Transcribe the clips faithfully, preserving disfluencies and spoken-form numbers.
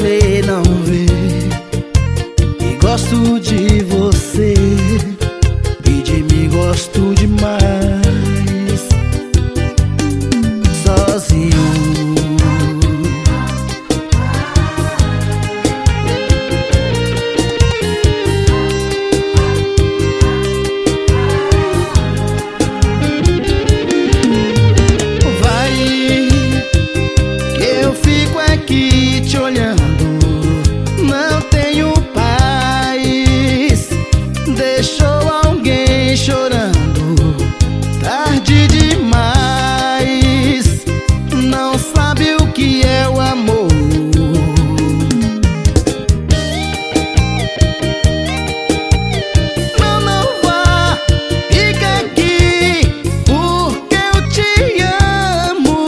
você não vê que gosto de você e de mim gosto demais. Sozinho aqui te olhando, não tenho paz. Deixou alguém chorando, tarde demais. Não sabe o que é o amor. Não, não vá, fica aqui, porque eu te amo.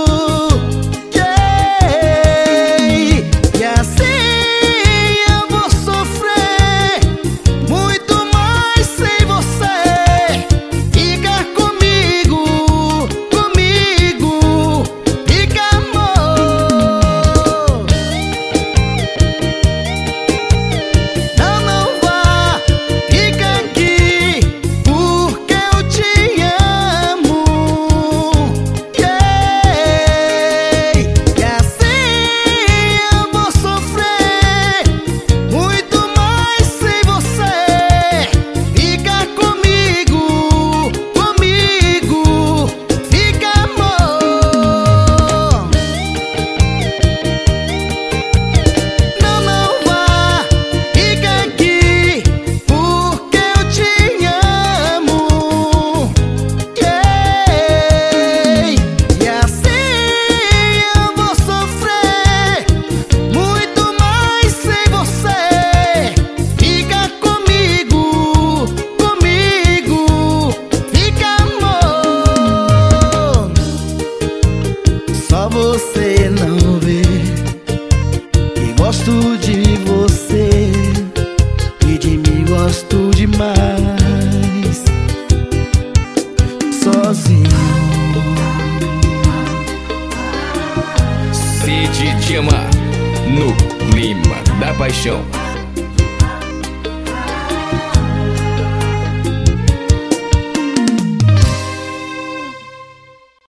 Só você não vê que gosto de você e de mim gosto demais. Sozinho. Cid Diamant, no clima da paixão.